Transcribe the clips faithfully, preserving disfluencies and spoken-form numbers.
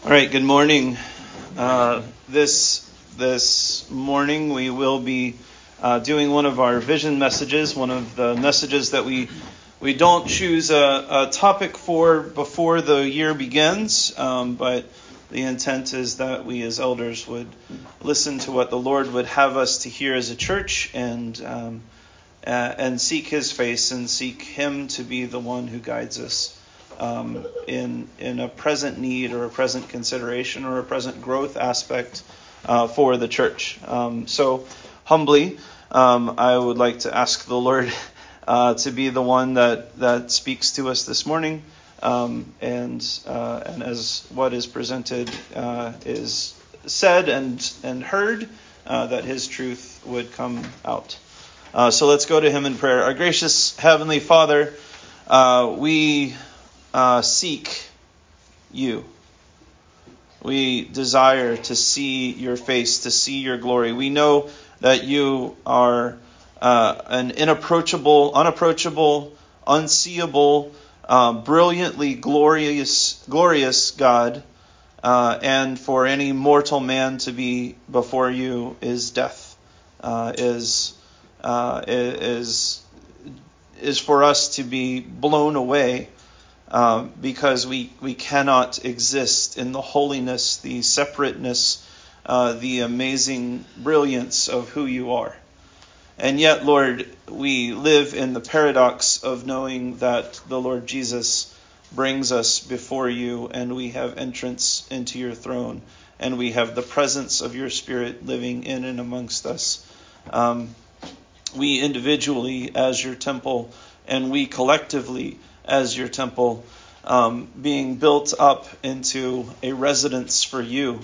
All right, good morning. Uh, this this morning we will be uh, doing one of our vision messages, one of the messages that we we don't choose a, a topic for before the year begins, um, but the intent is that we as elders would listen to what the Lord would have us to hear as a church and um, uh, and seek His face and seek Him to be the one who guides us. Um, in in a present need or a present consideration or a present growth aspect uh, for the church. Um, so humbly, um, I would like to ask the Lord uh, to be the one that, that speaks to us this morning. Um, and uh, and as what is presented uh, is said and, and heard, uh, that His truth would come out. Uh, so let's go to Him in prayer. Our gracious Heavenly Father, uh, we... Uh, seek you. We desire to see your face, to see your glory. We know that you are uh, an inapproachable, unapproachable, unseeable, uh, brilliantly glorious, glorious God. Uh, and for any mortal man to be before you is death. Uh, is uh, is is for us to be blown away. Um, because we, we cannot exist in the holiness, the separateness, uh, the amazing brilliance of who you are. And yet, Lord, we live in the paradox of knowing that the Lord Jesus brings us before you and we have entrance into your throne and we have the presence of your Spirit living in and amongst us. Um, we individually as your temple and we collectively as your temple, um, being built up into a residence for you.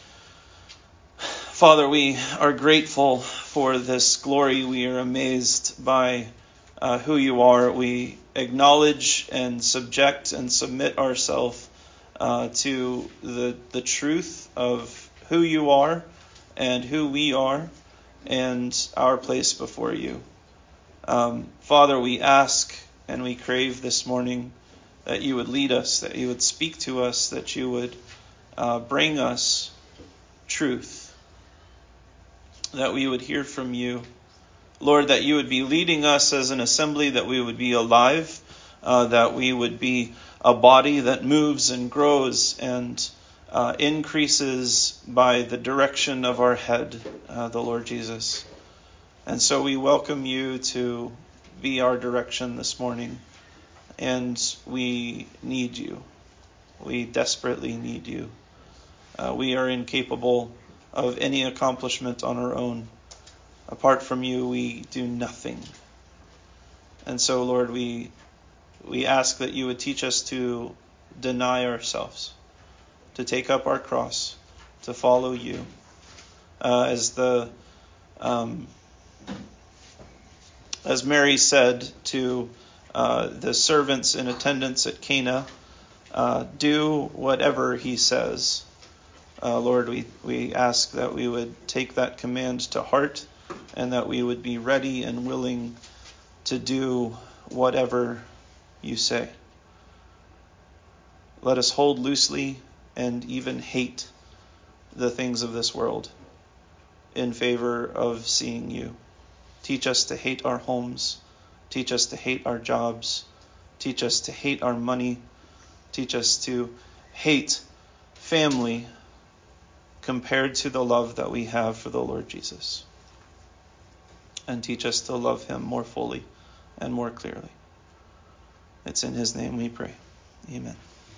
Father, we are grateful for this glory. We are amazed by uh, who you are. We acknowledge and subject and submit ourselves uh, to the the truth of who you are and who we are and our place before you. Um, Father, we ask and we crave this morning that you would lead us, that you would speak to us, that you would uh, bring us truth, that we would hear from you. Lord, that you would be leading us as an assembly, that we would be alive, uh, that we would be a body that moves and grows and uh, increases by the direction of our head, uh, the Lord Jesus. And so we welcome you to be our direction this morning, and we need you. We desperately need you. Uh, we are incapable of any accomplishment on our own. Apart from you, we do nothing. And so, Lord, we we ask that you would teach us to deny ourselves, to take up our cross, to follow you. Uh, as the um, As Mary said to uh, the servants in attendance at Cana, uh, do whatever he says. Uh, Lord, we, we ask that we would take that command to heart and that we would be ready and willing to do whatever you say. Let us hold loosely and even hate the things of this world in favor of seeing you. Teach us to hate our homes. Teach us to hate our jobs. Teach us to hate our money. Teach us to hate family compared to the love that we have for the Lord Jesus. And teach us to love him more fully and more clearly. It's in his name we pray. Amen.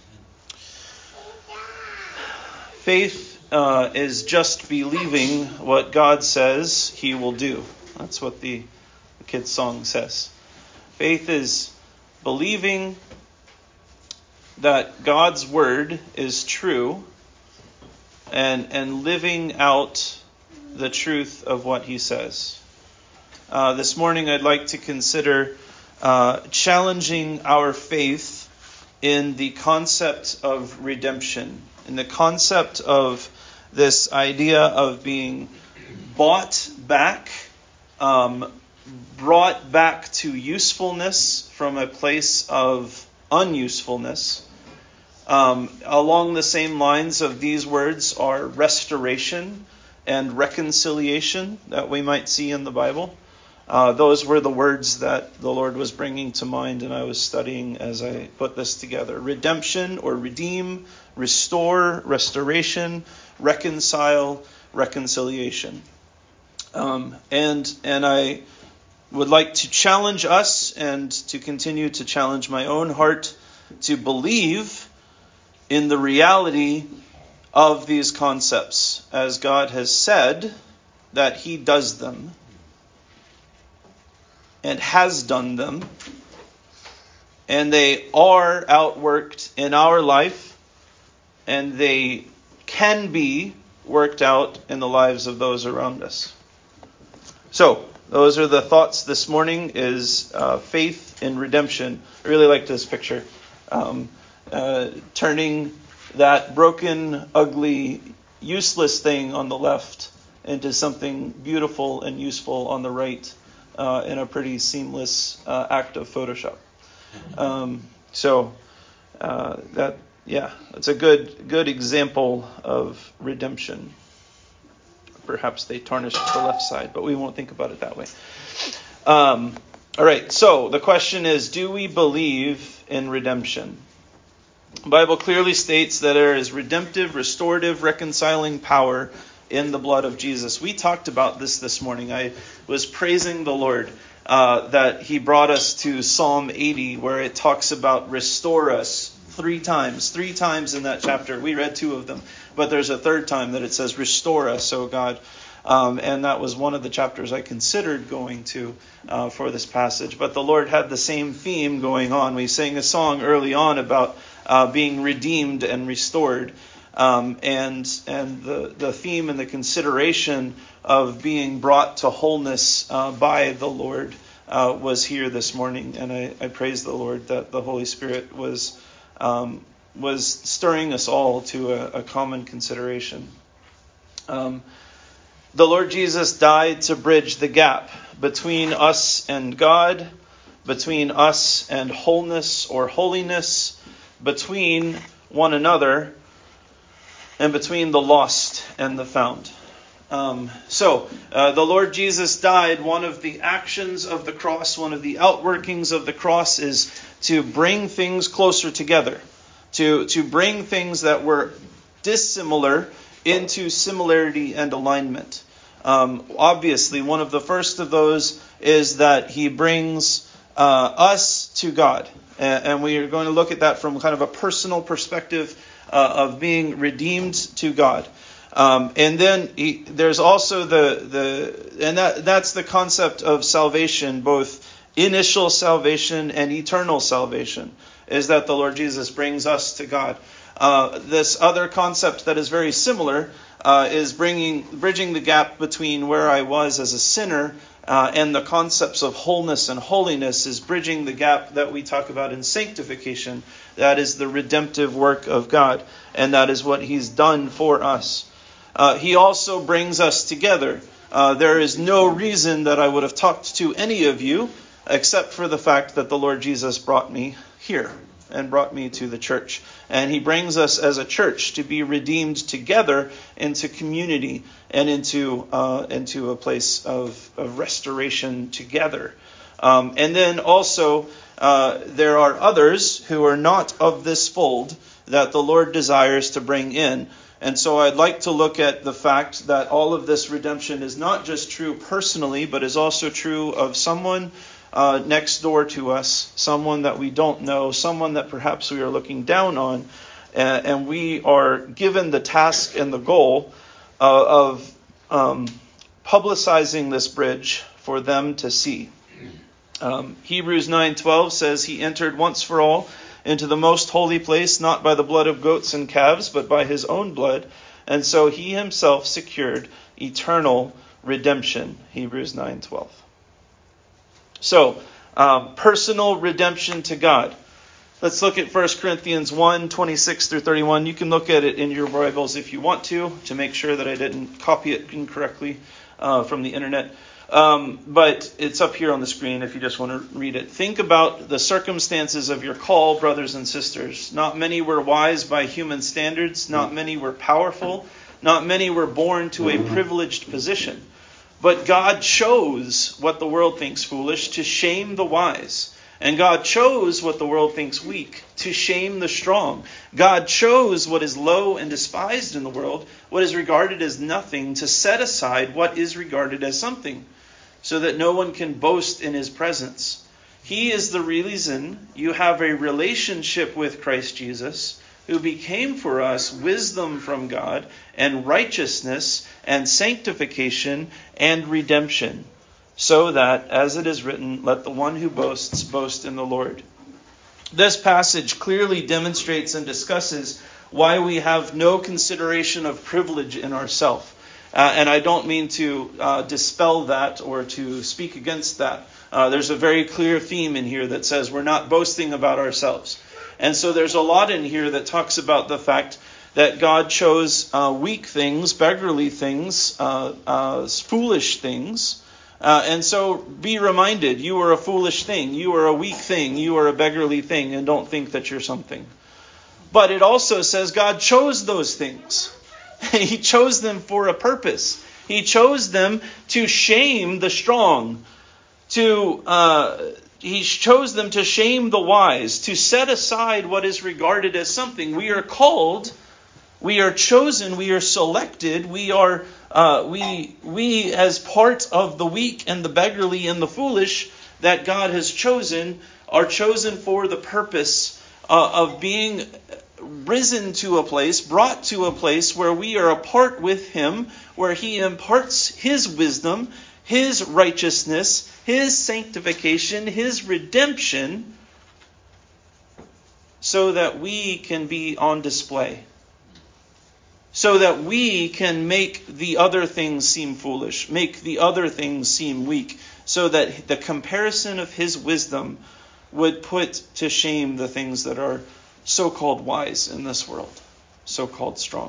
Faith uh, is just believing what God says he will do. That's what the, the kids' song says. Faith is believing that God's word is true and and living out the truth of what he says. Uh, this morning I'd like to consider uh, challenging our faith in the concept of redemption, in the concept of this idea of being bought back, um, brought back to usefulness from a place of unusefulness, Um, along the same lines of these words are restoration and reconciliation that we might see in the Bible. Uh, those were the words that the Lord was bringing to mind and I was studying as I put this together. Redemption or redeem, restore, restoration, reconcile, reconciliation. Um, and and I would like to challenge us and to continue to challenge my own heart to believe in the reality of these concepts, as God has said that He does them and has done them, and they are outworked in our life, and they can be worked out in the lives of those around us. So, those are the thoughts this morning, is uh, faith in redemption. I really like this picture. Um, uh, turning that broken, ugly, useless thing on the left into something beautiful and useful on the right uh, in a pretty seamless uh, act of Photoshop. Um, so, uh, that, yeah, it's a good, good example of redemption. Perhaps they tarnished the left side, but we won't think about it that way. Um, all right, so the question is, do we believe in redemption? The Bible clearly states that there is redemptive, restorative, reconciling power in the blood of Jesus. We talked about this this morning. I was praising the Lord uh, that He brought us to Psalm eighty, where it talks about restore us three times. Three times in that chapter. We read two of them, but there's a third time that it says, restore us, O God. Um, and that was one of the chapters I considered going to uh, for this passage. But the Lord had the same theme going on. We sang a song early on about uh, being redeemed and restored. Um, and and the, the theme and the consideration of being brought to wholeness uh, by the Lord uh, was here this morning. And I, I praise the Lord that the Holy Spirit was um, was stirring us all to a, a common consideration. Um, the Lord Jesus died to bridge the gap between us and God, between us and wholeness or holiness, between one another, and between the lost and the found. Um, so, uh, the Lord Jesus died. One of the actions of the cross, one of the outworkings of the cross is to bring things closer together, to, to bring things that were dissimilar into similarity and alignment. Um, obviously, one of the first of those is that He brings uh, us to God. And, and we are going to look at that from kind of a personal perspective uh, of being redeemed to God. Um, and then he, there's also the, the and that that's the concept of salvation, both initial salvation and eternal salvation, is that the Lord Jesus brings us to God. Uh, this other concept that is very similar uh, is bringing bridging the gap between where I was as a sinner uh, and the concepts of wholeness and holiness, is bridging the gap that we talk about in sanctification. That is the redemptive work of God, and that is what He's done for us. Uh, he also brings us together. Uh, there is no reason that I would have talked to any of you except for the fact that the Lord Jesus brought me here and brought me to the church. And He brings us as a church to be redeemed together into community and into uh, into a place of, of restoration together. Um, and then also uh, there are others who are not of this fold that the Lord desires to bring in. And so I'd like to look at the fact that all of this redemption is not just true personally, but is also true of someone uh, next door to us, someone that we don't know, someone that perhaps we are looking down on, and, and we are given the task and the goal uh, of um, publicizing this bridge for them to see. Um, Hebrews nine twelve says, He entered once for all into the most holy place, not by the blood of goats and calves, but by His own blood. And so He Himself secured eternal redemption. Hebrews nine twelve. So, um, personal redemption to God. Let's look at First Corinthians one twenty-six through thirty-one. You can look at it in your Bibles if you want to, to make sure that I didn't copy it incorrectly uh, from the internet. Um, but it's up here on the screen if you just want to read it. Think about the circumstances of your call, brothers and sisters. Not many were wise by human standards. Not many were powerful. Not many were born to a privileged position. But God chose what the world thinks foolish to shame the wise. And God chose what the world thinks weak to shame the strong. God chose what is low and despised in the world, what is regarded as nothing, to set aside what is regarded as something, so that no one can boast in his presence. He is the reason you have a relationship with Christ Jesus, who became for us wisdom from God and righteousness and sanctification and redemption. So that, as it is written, let the one who boasts boast in the Lord. This passage clearly demonstrates and discusses why we have no consideration of privilege in ourselves. Uh, and I don't mean to uh, dispel that or to speak against that. Uh, there's a very clear theme in here that says we're not boasting about ourselves. And so there's a lot in here that talks about the fact that God chose uh, weak things, beggarly things, uh, uh, foolish things. Uh, and so be reminded, you are a foolish thing, you are a weak thing, you are a beggarly thing, and don't think that you're something. But it also says God chose those things. He chose them for a purpose. He chose them to shame the strong. To uh, He chose them to shame the wise, to set aside what is regarded as something. We are called, we are chosen, we are selected, we are uh, we we as part of the weak and the beggarly and the foolish that God has chosen are chosen for the purpose uh, of being risen to a place, brought to a place where we are a part with Him, where He imparts His wisdom, His righteousness, His sanctification, His redemption, so that we can be on display. So that we can make the other things seem foolish, make the other things seem weak, so that the comparison of His wisdom would put to shame the things that are so-called wise in this world, so-called strong.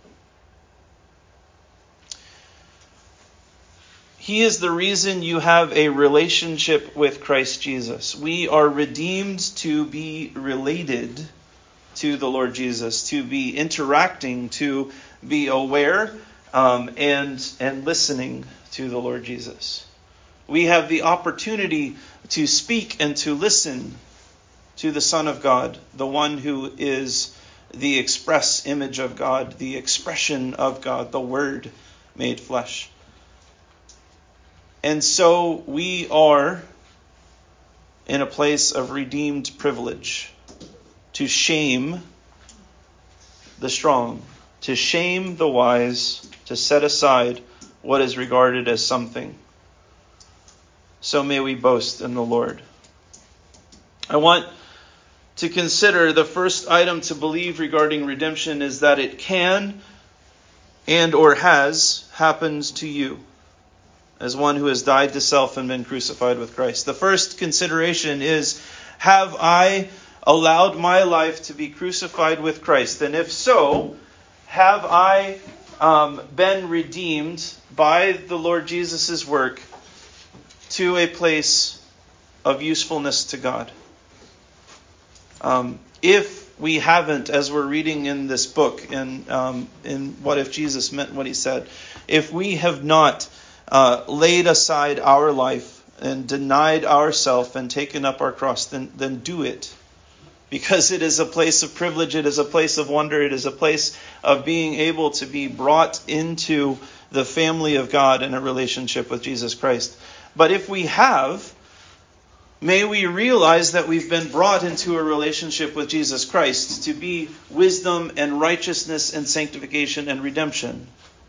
He is the reason you have a relationship with Christ Jesus. We are redeemed to be related to the Lord Jesus, to be interacting, to be aware um, and, and listening to the Lord Jesus. We have the opportunity to speak and to listen to the Son of God, the one who is the express image of God, the expression of God, the Word made flesh. And so we are in a place of redeemed privilege to shame the strong, to shame the wise, to set aside what is regarded as something. So may we boast in the Lord. I want to consider the first item to believe regarding redemption is that it can and or has happened to you as one who has died to self and been crucified with Christ. The first consideration is, have I allowed my life to be crucified with Christ? And if so, have I um, been redeemed by the Lord Jesus' work to a place of usefulness to God? Um, if we haven't, as we're reading in this book, in, um, in What If Jesus Meant What He Said, if we have not uh, laid aside our life and denied ourselves and taken up our cross, then, then do it. Because it is a place of privilege, it is a place of wonder, it is a place of being able to be brought into the family of God in a relationship with Jesus Christ. But if we have, may we realize that we've been brought into a relationship with Jesus Christ to be wisdom and righteousness and sanctification and redemption.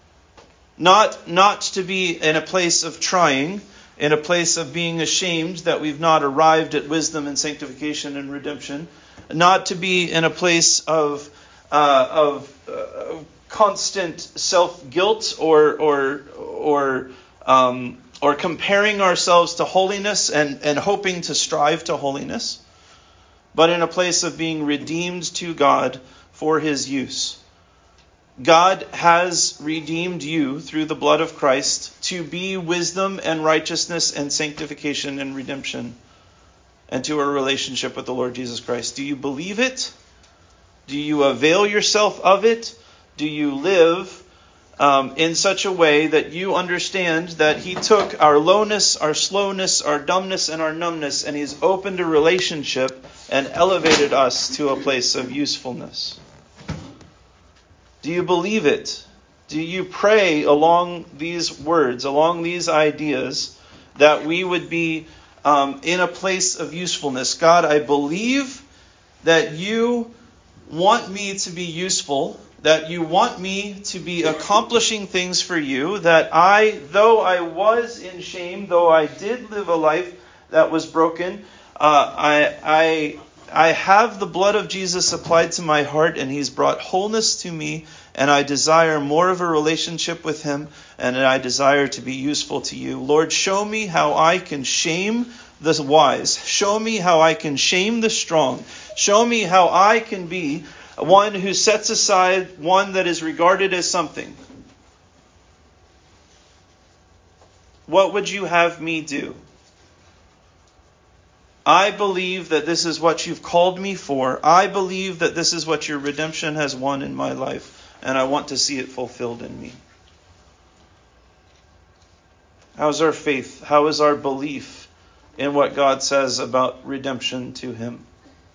Not, not to be in a place of trying, in a place of being ashamed that we've not arrived at wisdom and sanctification and redemption. Not to be in a place of uh, of uh, constant self-guilt or or or um, or comparing ourselves to holiness and, and hoping to strive to holiness, but in a place of being redeemed to God for His use. God has redeemed you through the blood of Christ to be wisdom and righteousness and sanctification and redemption, and to a relationship with the Lord Jesus Christ. Do you believe it? Do you avail yourself of it? Do you live um, in such a way that you understand that He took our lowness, our slowness, our dumbness, and our numbness, and He's opened a relationship and elevated us to a place of usefulness? Do you believe it? Do you pray along these words, along these ideas, that we would be um, in a place of usefulness? God, I believe that you want me to be useful, that you want me to be accomplishing things for you, that I, though I was in shame, though I did live a life that was broken, uh, I, I, I have the blood of Jesus applied to my heart, and He's brought wholeness to me, and I desire more of a relationship with Him, and I desire to be useful to you. Lord, show me how I can shame the wise. Show me how I can shame the strong. Show me how I can be one who sets aside one that is regarded as something. What would you have me do? I believe that this is what you've called me for. I believe that this is what your redemption has won in my life, and I want to see it fulfilled in me. How's our faith? How is our belief in what God says about redemption to Him?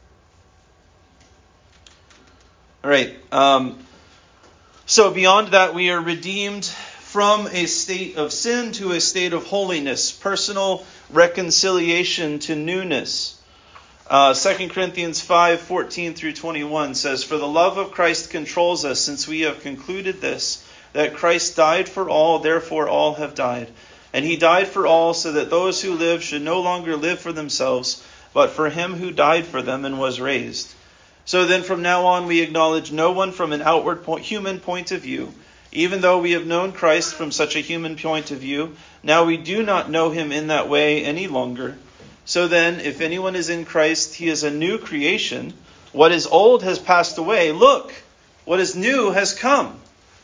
All right. Um, so beyond that, we are redeemed from a state of sin to a state of holiness, personal reconciliation to newness. Uh, Second Corinthians five, fourteen through twenty-one says, "For the love of Christ controls us, since we have concluded this, that Christ died for all, therefore all have died. And He died for all, so that those who live should no longer live for themselves, but for Him who died for them and was raised. So then from now on we acknowledge no one from an outward point, human point of view. Even though we have known Christ from such a human point of view, now we do not know Him in that way any longer. So then, if anyone is in Christ, he is a new creation. What is old has passed away. Look, what is new has come."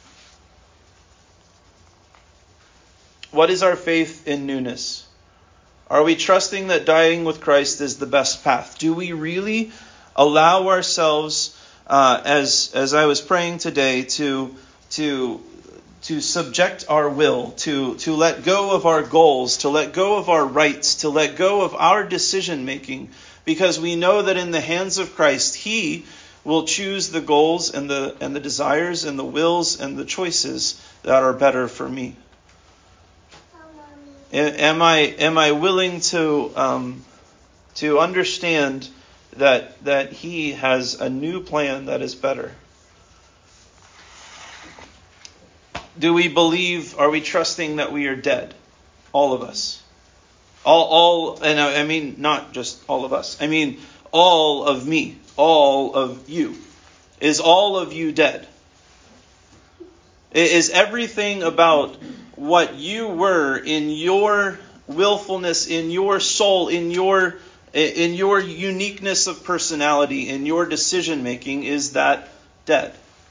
What is our faith in newness? Are we trusting that dying with Christ is the best path? Do we really allow ourselves, uh, as as I was praying today, to to to subject our will, to to let go of our goals, to let go of our rights, to let go of our decision making, because we know that in the hands of Christ, He will choose the goals and the and the desires and the wills and the choices that are better for me. Am I am I willing to um, to understand that that He has a new plan that is better? Do we believe, are we trusting that we are dead? All of us. All, all, and I mean not just all of us. I mean all of me. All of you. Is all of you dead? Is everything about what you were in your willfulness, in your soul, in your in your uniqueness of personality, in your decision making, is that dead?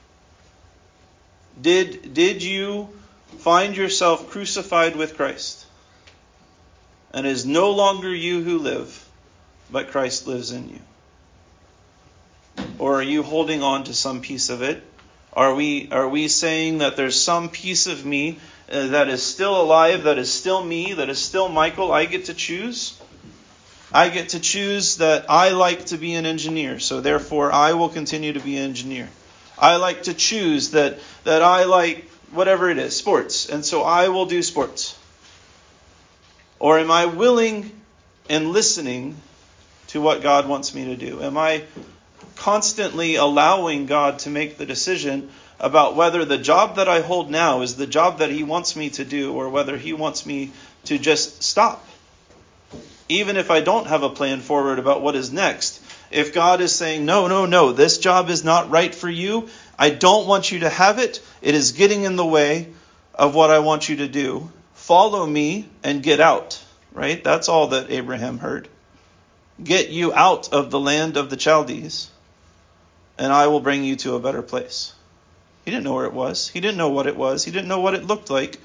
Did, did you find yourself crucified with Christ? And it is no longer you who live, but Christ lives in you. Or are you holding on to some piece of it? Are we, are we saying that there's some piece of me uh, that is still alive, that is still me, that is still Michael? I get to choose. I get to choose that I like to be an engineer, so therefore I will continue to be an engineer. I like to choose that, that I like whatever it is, sports, and so I will do sports. Or am I willing and listening to what God wants me to do? Am I constantly allowing God to make the decision about whether the job that I hold now is the job that He wants me to do, or whether He wants me to just stop? Even if I don't have a plan forward about what is next, if God is saying, no, no, no, this job is not right for you, I don't want you to have it, it is getting in the way of what I want you to do, follow me and get out. Right? That's all that Abraham heard. Get you out of the land of the Chaldees, and I will bring you to a better place. He didn't know where it was. He didn't know what it was. He didn't know what it looked like.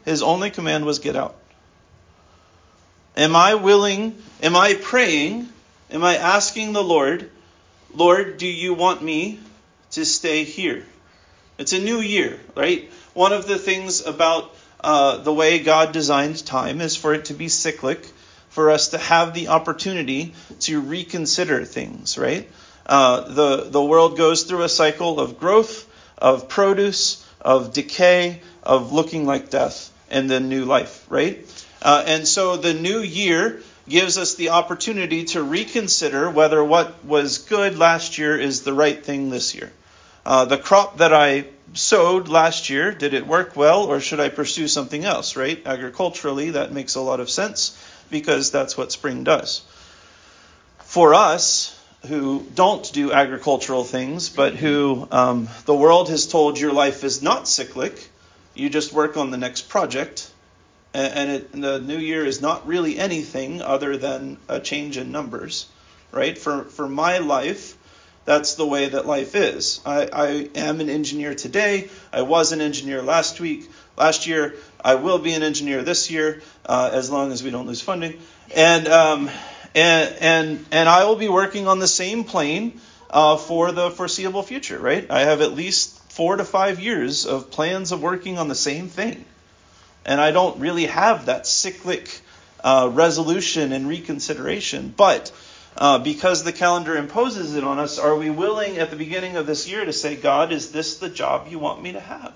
his only command was get out. Am I willing, am I praying, am I asking the Lord, Lord, do you want me to stay here? It's a new year, right? One of the things about uh, the way God designed time is for it to be cyclic, for us to have the opportunity to reconsider things, right? Uh, the, the world goes through a cycle of growth, of produce, of decay, of looking like death, and then new life, right? Uh, and so the new year gives us the opportunity to reconsider whether what was good last year is the right thing this year. Uh, the crop that I sowed last year, did it work well, or should I pursue something else, right? Agriculturally, that makes a lot of sense because that's what spring does. For us, who don't do agricultural things, but who um, the world has told your life is not cyclic, you just work on the next project, and, it, and the new year is not really anything other than a change in numbers, right? For for my life, that's the way that life is. I, I am an engineer today. I was an engineer last week, last year. I will be an engineer this year, uh, as long as we don't lose funding. And um, and and and I will be working on the same plane uh, for the foreseeable future, right? I have at least four to five years of plans of working on the same thing. And I don't really have that cyclic uh, resolution and reconsideration. But uh, because the calendar imposes it on us, are we willing at the beginning of this year to say, God, is this the job you want me to have?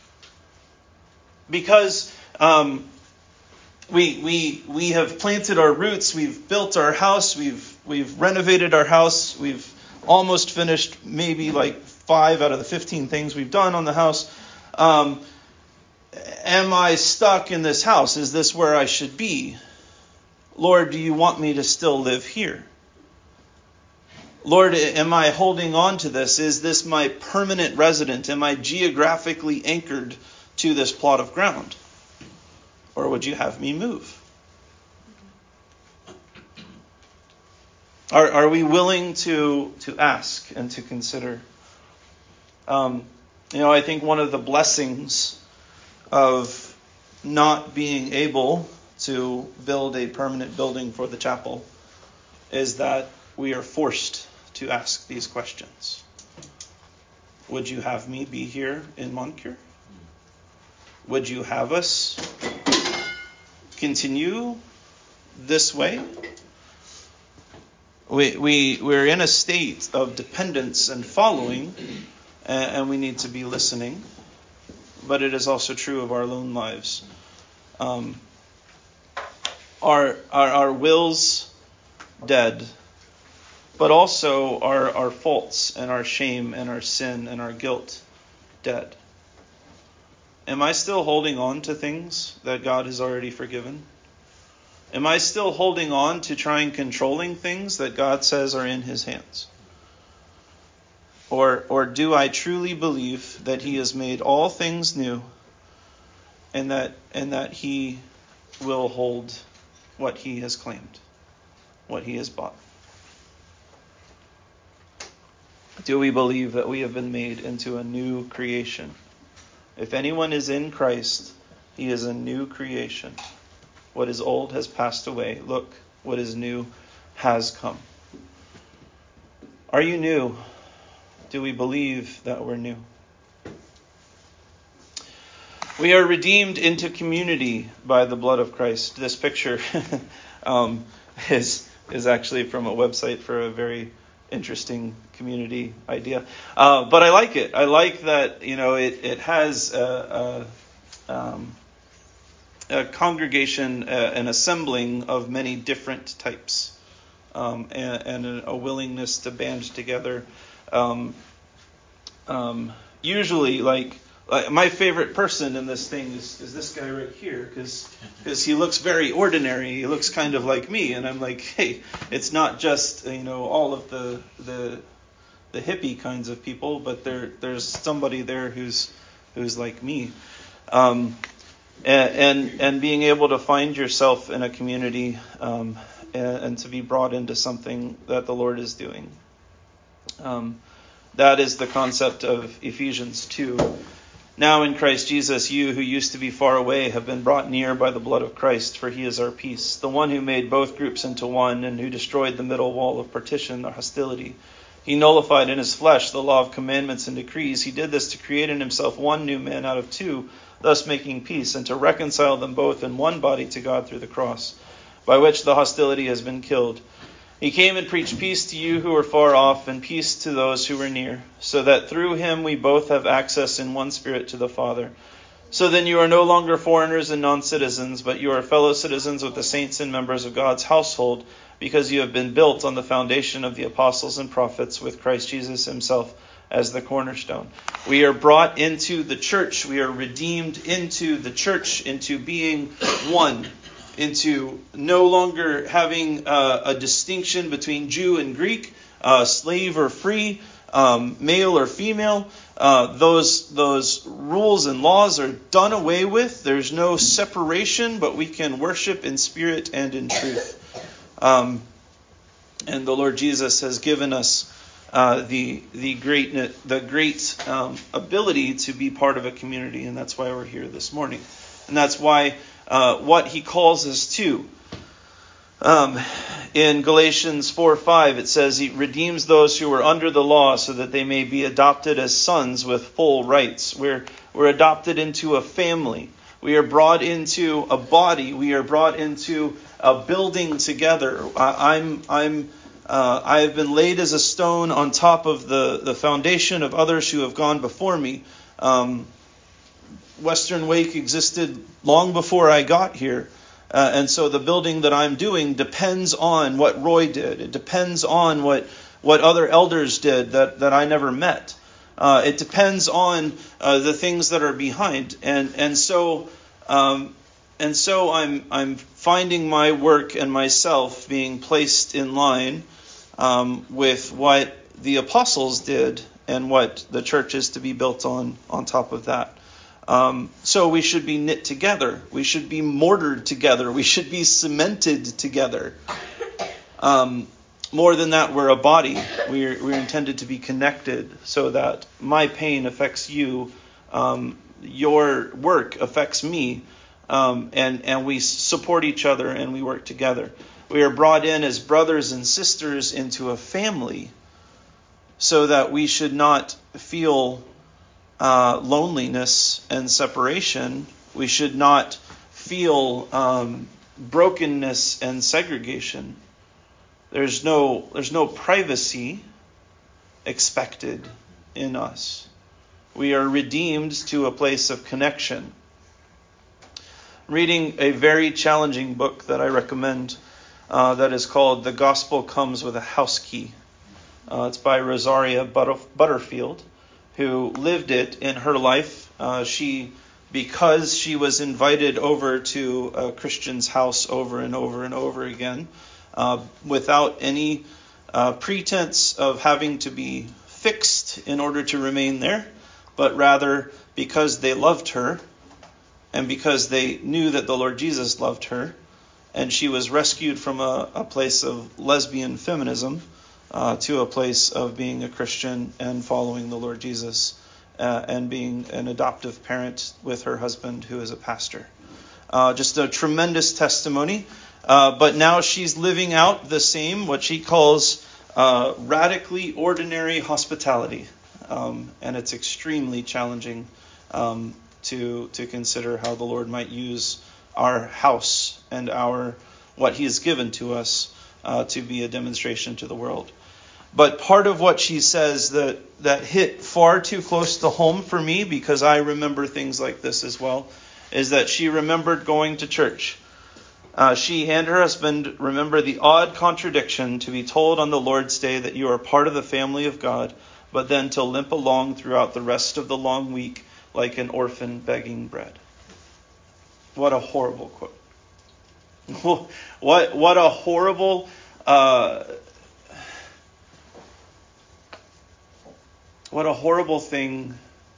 Because um, we we we have planted our roots, we've built our house, we've we've renovated our house, we've almost finished maybe like five out of the fifteen things we've done on the house. Um, Am I stuck in this house? Is this where I should be? Lord, do you want me to still live here? Lord, am I holding on to this? Is this my permanent residence? Am I geographically anchored to this plot of ground? Or would you have me move? Are, are we willing to, to ask and to consider? Um, you know, I think one of the blessings of not being able to build a permanent building for the chapel is that we are forced to ask these questions. Would you have me be here in Moncure? Would you have us continue this way? We, we, we're in a state of dependence and following, and, and we need to be listening. But it is also true of our own lives. Um, our, our our wills dead, but also our, our faults and our shame and our sin and our guilt dead. Am I still holding on to things that God has already forgiven? Am I still holding on to trying controlling things that God says are in his hands? Or or do I truly believe that he has made all things new and that and that he will hold what he has claimed, what he has bought? Do we believe that we have been made into a new creation? If anyone is in Christ, he is a new creation. What is old has passed away. Look, what is new has come. Are you new? Do we believe that we're new? We are redeemed into community by the blood of Christ. This picture um, is is actually from a website for a very interesting community idea. Uh, but I like it. I like that, you know, it, it has a, a, um, a congregation, uh, an assembling of many different types, um, and, and a willingness to band together. Um, um, usually, like, like, my favorite person in this thing is, is this guy right here, because because he looks very ordinary. He looks kind of like me, and I'm like, hey, it's not just, you know, all of the the the hippie kinds of people, but there there's somebody there who's who's like me, um, and, and and being able to find yourself in a community, um, and, and to be brought into something that the Lord is doing. Um, that is the concept of Ephesians two. Now in Christ Jesus, you who used to be far away have been brought near by the blood of Christ, for he is our peace, the one who made both groups into one and who destroyed the middle wall of partition, or hostility. He nullified in his flesh the law of commandments and decrees. He did this to create in himself one new man out of two, thus making peace, and to reconcile them both in one body to God through the cross, by which the hostility has been killed. He came and preached peace to you who are far off, and peace to those who are near, so that through him we both have access in one Spirit to the Father. So then you are no longer foreigners and non-citizens, but you are fellow citizens with the saints and members of God's household, because you have been built on the foundation of the apostles and prophets, with Christ Jesus himself as the cornerstone. We are brought into the church. We are redeemed into the church, into being one, into no longer having uh, a distinction between Jew and Greek, uh, slave or free, um, male or female. Uh, those those rules and laws are done away with. There's no separation, but we can worship in spirit and in truth. Um, and the Lord Jesus has given us uh, the the great the great um, ability to be part of a community, and that's why we're here this morning, and that's why uh, what He calls us to. Um, in Galatians four five, it says He redeems those who were under the law, so that they may be adopted as sons with full rights. We're we're adopted into a family. We are brought into a body. We are brought into a building together. I, I'm I'm uh, I have been laid as a stone on top of the, the foundation of others who have gone before me. Um, Western Wake existed long before I got here. Uh, and so the building that I'm doing depends on what Roy did. It depends on what, what other elders did that, that I never met. Uh, it depends on uh, the things that are behind. And and so um, and so I'm I'm finding my work and myself being placed in line um, with what the apostles did and what the church is to be built on on top of that. Um, so we should be knit together. We should be mortared together. We should be cemented together. Um, more than that, we're a body. We're, we're intended to be connected so that my pain affects you, um, your work affects me, um, and, and we support each other and we work together. We are brought in as brothers and sisters into a family so that we should not feel Uh, loneliness and separation. We should not feel um, brokenness and segregation. There's no there's no privacy expected in us. We are redeemed to a place of connection. Reading a very challenging book that I recommend uh, that is called The Gospel Comes with a House Key. Uh, it's by Rosaria Butterfield, who lived it in her life. Uh, she, because she was invited over to a Christian's house over and over and over again, uh, without any uh, pretense of having to be fixed in order to remain there, but rather because they loved her and because they knew that the Lord Jesus loved her, and she was rescued from a, a place of lesbian feminism, Uh, to a place of being a Christian and following the Lord Jesus uh, and being an adoptive parent with her husband, who is a pastor. Uh, just a tremendous testimony. Uh, but now she's living out the same, what she calls uh, radically ordinary hospitality. Um, and it's extremely challenging um, to to consider how the Lord might use our house and our what He has given to us uh, to be a demonstration to the world. But part of what she says that, that hit far too close to home for me, because I remember things like this as well, is that she remembered going to church. Uh, she and her husband remember the odd contradiction to be told on the Lord's Day that you are part of the family of God, but then to limp along throughout the rest of the long week like an orphan begging bread. What a horrible quote. What, what a horrible... Uh, What a horrible thing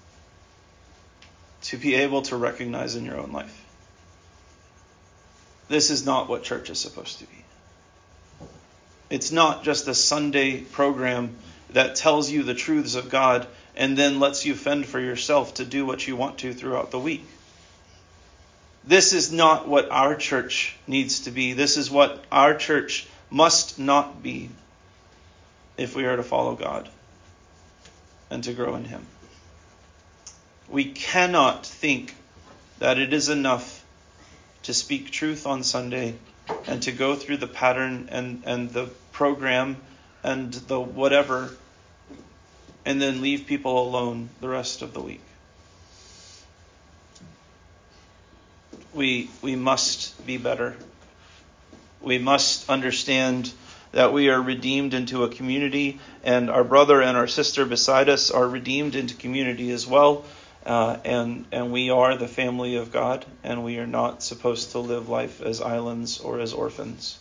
to be able to recognize in your own life. This is not what church is supposed to be. It's not just a Sunday program that tells you the truths of God and then lets you fend for yourself to do what you want to throughout the week. This is not what our church needs to be. This is what our church must not be if we are to follow God and to grow in Him. We cannot think that it is enough to speak truth on Sunday and to go through the pattern and, and the program and the whatever and then leave people alone the rest of the week. We, we must be better. We must understand that we are redeemed into a community, and our brother and our sister beside us are redeemed into community as well. Uh, and, and we are the family of God, and we are not supposed to live life as islands or as orphans.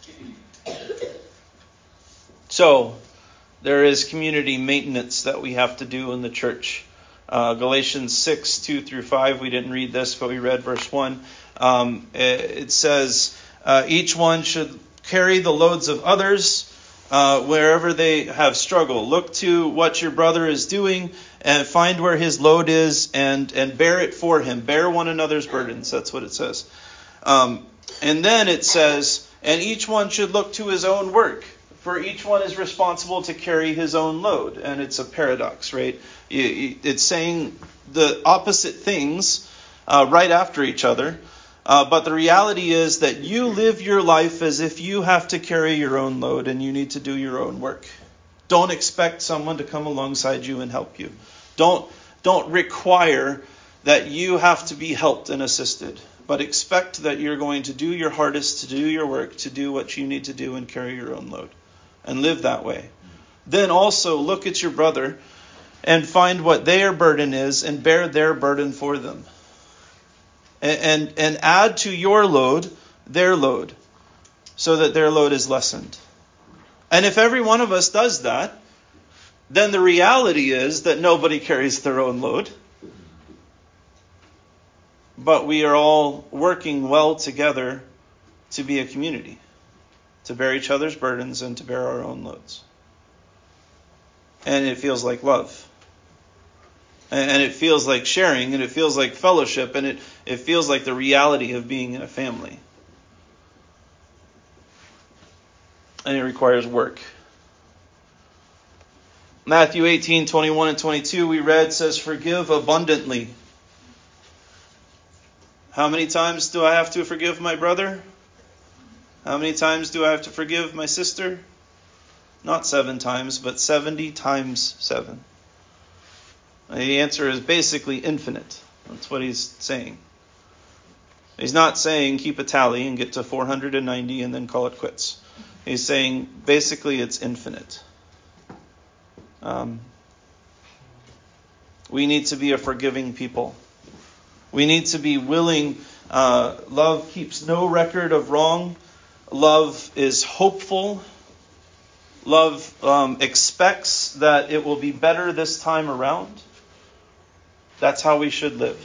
So, there is community maintenance that we have to do in the church. Uh, Galatians six, two through five, we didn't read this, but we read verse one. Um, it, it says, uh, each one should carry the loads of others uh, wherever they have struggle. Look to what your brother is doing and find where his load is and, and bear it for him. Bear one another's burdens. That's what it says. Um, and then it says, and each one should look to his own work. For each one is responsible to carry his own load. And it's a paradox, right? It's saying the opposite things uh, right after each other. Uh, but the reality is that you live your life as if you have to carry your own load and you need to do your own work. Don't expect someone to come alongside you and help you. Don't, don't require that you have to be helped and assisted. But expect that you're going to do your hardest to do your work, to do what you need to do and carry your own load. And live that way. Then also look at your brother and find what their burden is and bear their burden for them. And, and, and add to your load their load so that their load is lessened. And if every one of us does that, then the reality is that nobody carries their own load. But we are all working well together to be a community, to bear each other's burdens and to bear our own loads. And it feels like love. And it feels like sharing, and it feels like fellowship, and it, it feels like the reality of being in a family. And it requires work. Matthew eighteen, twenty-one and twenty-two we read says, forgive abundantly. How many times do I have to forgive my brother? How many times do I have to forgive my sister? Not seven times, but seventy times seven. The answer is basically infinite. That's what he's saying. He's not saying keep a tally and get to four hundred ninety and then call it quits. He's saying basically it's infinite. Um, we need to be a forgiving people. We need to be willing. Uh, love keeps no record of wrong. Love is hopeful. Love um, expects that it will be better this time around. That's how we should live.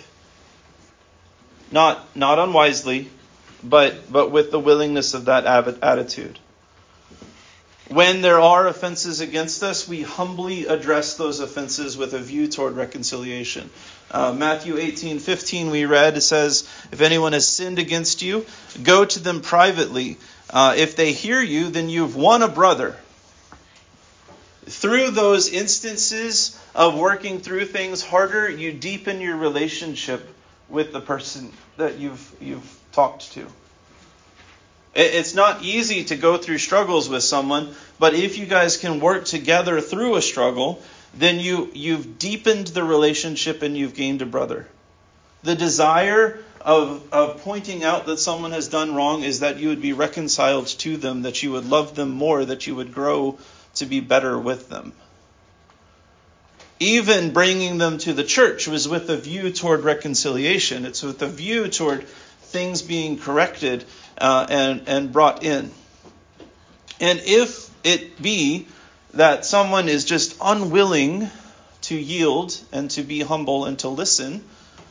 Not not unwisely, but but with the willingness of that attitude. When there are offenses against us, we humbly address those offenses with a view toward reconciliation. Uh, Matthew eighteen fifteen we read, it says, if anyone has sinned against you, go to them privately. Uh, if they hear you, then you've won a brother. Through those instances of working through things harder, you deepen your relationship with the person that you've you've talked to. It's not easy to go through struggles with someone, but if you guys can work together through a struggle, then you, you've deepened the relationship and you've gained a brother. The desire of, of pointing out that someone has done wrong is that you would be reconciled to them, that you would love them more, that you would grow to be better with them. Even bringing them to the church was with a view toward reconciliation. It's with a view toward things being corrected uh, and, and brought in. And if it be that someone is just unwilling to yield and to be humble and to listen,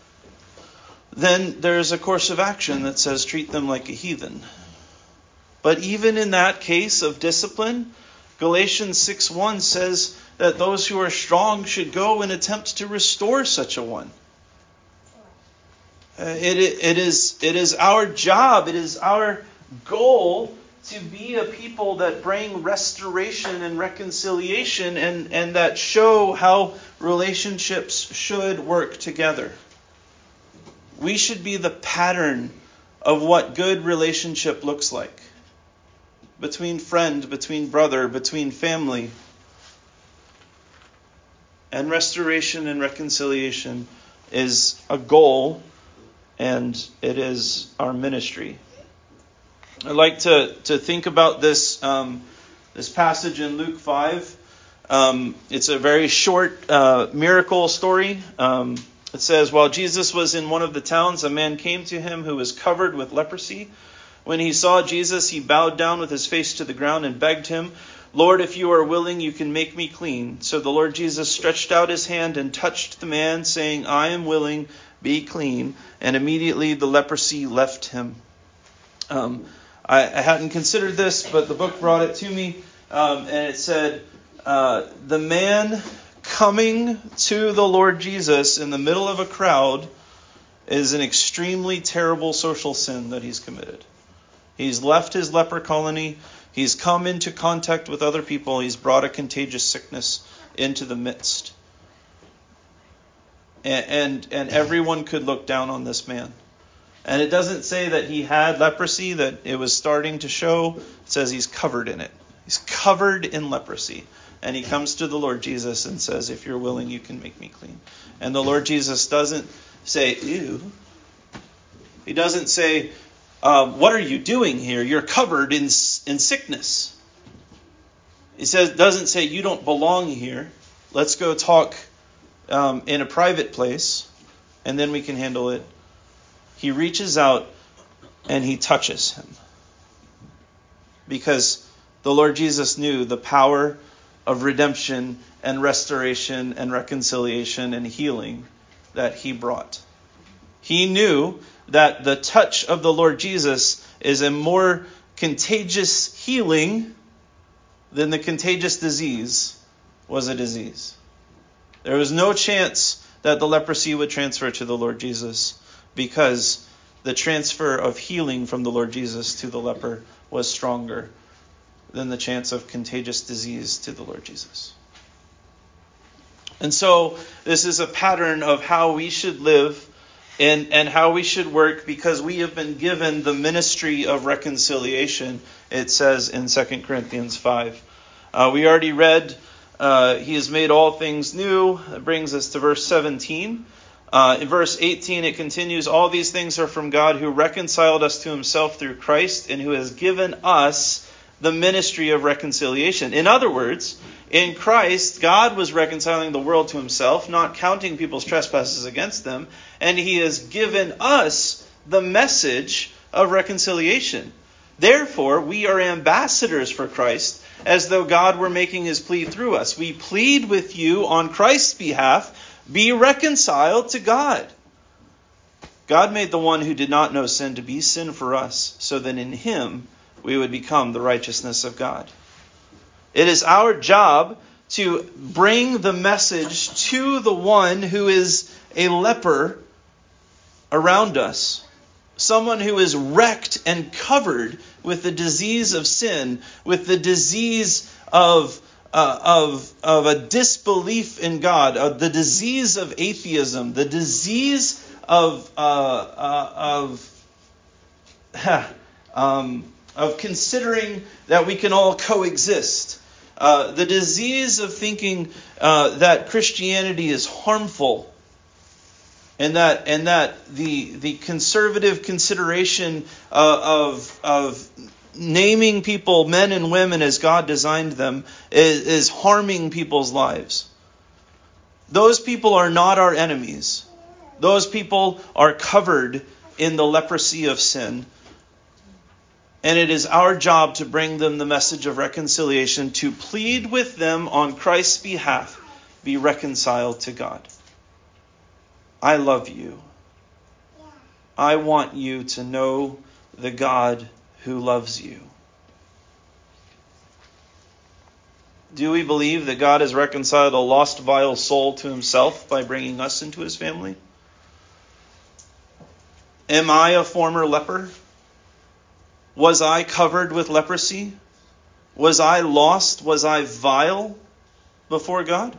then there's a course of action that says treat them like a heathen. But even in that case of discipline, Galatians six one says that those who are strong should go and attempt to restore such a one. Uh, it, it, is, it is our job, it is our goal to be a people that bring restoration and reconciliation and, and that show how relationships should work together. We should be the pattern of what good relationship looks like. Between friend, between brother, between family. And restoration and reconciliation is a goal, and it is our ministry. I'd like to, to think about this um, this passage in Luke five. Um, it's a very short uh, miracle story. Um, it says, while Jesus was in one of the towns, a man came to him who was covered with leprosy. When he saw Jesus, he bowed down with his face to the ground and begged him, Lord, if you are willing, you can make me clean. So the Lord Jesus stretched out his hand and touched the man, saying, I am willing, be clean. And immediately the leprosy left him. Um, I, I hadn't considered this, but the book brought it to me. Um, and it said, uh, the man coming to the Lord Jesus in the middle of a crowd is an extremely terrible social sin that he's committed. He's left his leper colony. He's come into contact with other people. He's brought a contagious sickness into the midst. And, and, and everyone could look down on this man. And it doesn't say that he had leprosy, that it was starting to show. It says he's covered in it. He's covered in leprosy. And he comes to the Lord Jesus and says, if you're willing, you can make me clean. And the Lord Jesus doesn't say, ew. He doesn't say, uh, what are you doing here? You're covered in, in sickness. He says, doesn't say, you don't belong here. Let's go talk um, in a private place, and then we can handle it. He reaches out and he touches him. Because the Lord Jesus knew the power of redemption and restoration and reconciliation and healing that he brought. He knew that the touch of the Lord Jesus is a more contagious healing than the contagious disease was a disease. There was no chance that the leprosy would transfer to the Lord Jesus, because the transfer of healing from the Lord Jesus to the leper was stronger than the chance of contagious disease to the Lord Jesus. And so this is a pattern of how we should live and, and how we should work, because we have been given the ministry of reconciliation, it says in Second Corinthians five. Uh, we already read, uh, he has made all things new. That brings us to verse seventeen. Uh, in verse eighteen, it continues, all these things are from God, who reconciled us to himself through Christ, and who has given us the ministry of reconciliation. In other words, in Christ, God was reconciling the world to himself, not counting people's trespasses against them, and he has given us the message of reconciliation. Therefore, we are ambassadors for Christ, as though God were making his plea through us. We plead with you on Christ's behalf, be reconciled to God. God made the one who did not know sin to be sin for us, so that in him we would become the righteousness of God. It is our job to bring the message to the one who is a leper around us. Someone who is wrecked and covered with the disease of sin, with the disease of uh, of of a disbelief in God, of the disease of atheism, the disease of uh, uh, of um, of considering that we can all coexist, uh, the disease of thinking uh, that Christianity is harmful. And that and that the the conservative consideration uh, of of naming people, men and women, as God designed them, is, is harming people's lives. Those people are not our enemies. Those people are covered in the leprosy of sin. And it is our job to bring them the message of reconciliation, to plead with them on Christ's behalf, be reconciled to God. I love you. I want you to know the God who loves you. Do we believe that God has reconciled a lost, vile soul to himself by bringing us into his family? Am I a former leper? Was I covered with leprosy? Was I lost? Was I vile before God?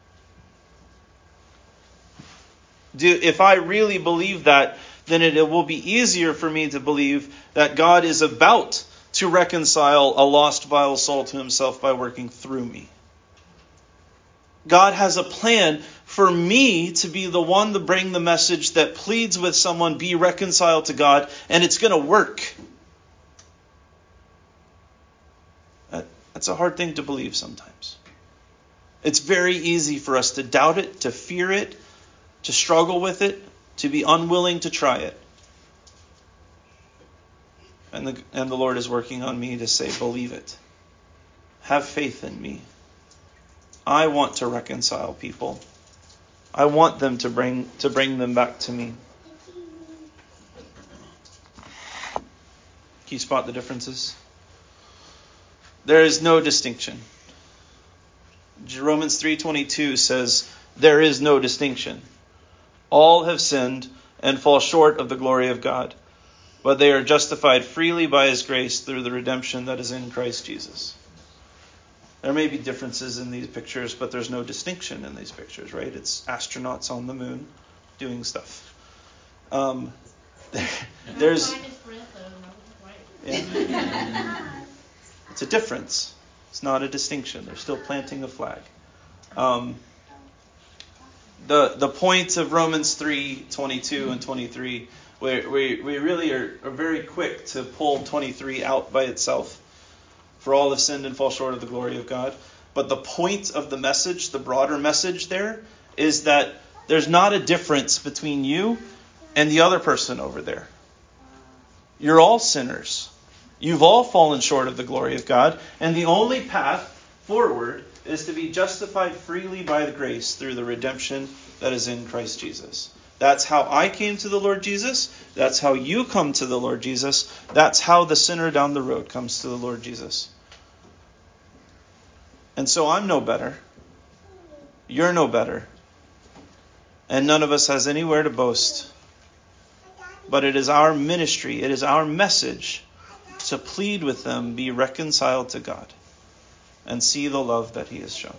Do, if I really believe that, then it, it will be easier for me to believe that God is about to reconcile a lost, vile soul to himself by working through me. God has a plan for me to be the one to bring the message that pleads with someone, be reconciled to God, and it's going to work. That, that's a hard thing to believe sometimes. It's very easy for us to doubt it, to fear it, to struggle with it, to be unwilling to try it. And the, and the Lord is working on me to say, believe it. Have faith in me. I want to reconcile people. I want them to bring to bring them back to me. Can you spot the differences? There is no distinction. Romans three twenty-two says, there is no distinction. All have sinned and fall short of the glory of God, but they are justified freely by his grace through the redemption that is in Christ Jesus. There may be differences in these pictures, but there's no distinction in these pictures, right? It's astronauts on the moon doing stuff. Um, there's yeah. It's a difference. It's not a distinction. They're still planting a flag. Um, the the point of Romans three twenty-two and twenty-three, where we, we really are, are very quick to pull twenty-three out by itself. For all have sinned and fall short of the glory of God. But the point of the message, the broader message there, is that there's not a difference between you and the other person over there. You're all sinners. You've all fallen short of the glory of God. And the only path forward is to be justified freely by the grace through the redemption that is in Christ Jesus. That's how I came to the Lord Jesus. That's how you come to the Lord Jesus. That's how the sinner down the road comes to the Lord Jesus. And so I'm no better. You're no better. And none of us has anywhere to boast. But it is our ministry, it is our message to plead with them, be reconciled to God, and see the love that he has shown.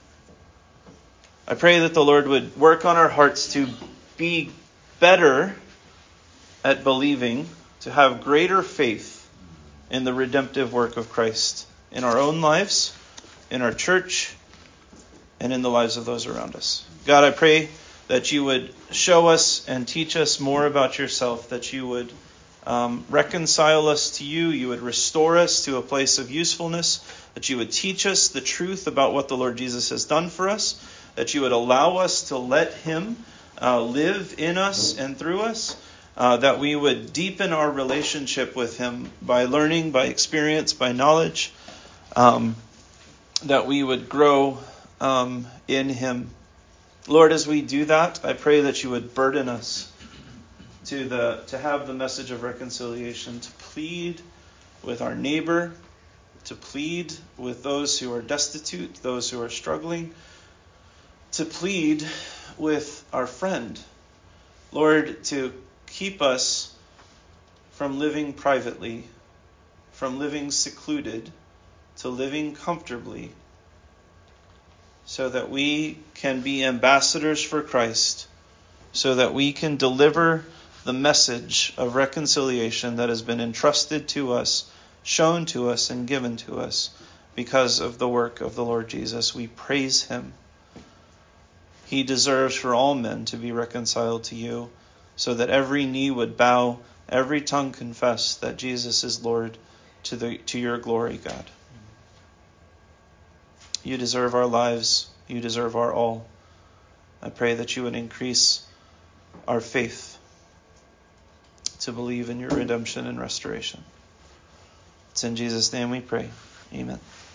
I pray that the Lord would work on our hearts to be better at believing, to have greater faith in the redemptive work of Christ in our own lives, in our church, and in the lives of those around us. God, I pray that you would show us and teach us more about yourself, that you would um, reconcile us to you, you would restore us to a place of usefulness, that you would teach us the truth about what the Lord Jesus has done for us, that you would allow us to let him uh, live in us and through us, uh, that we would deepen our relationship with him by learning, by experience, by knowledge, um, that we would grow um, in him. Lord, as we do that, I pray that you would burden us to the to have the message of reconciliation, to plead with our neighbor, to plead with those who are destitute, those who are struggling, to plead with our friend. Lord, to keep us from living privately, from living secluded, to living comfortably, so that we can be ambassadors for Christ, so that we can deliver the message of reconciliation that has been entrusted to us, shown to us, and given to us because of the work of the Lord Jesus. We praise him. He deserves for all men to be reconciled to you, so that every knee would bow, every tongue confess that Jesus is Lord, to the to your glory, God. You deserve our lives. You deserve our all. I pray that you would increase our faith to believe in your redemption and restoration. It's in Jesus' name we pray. Amen.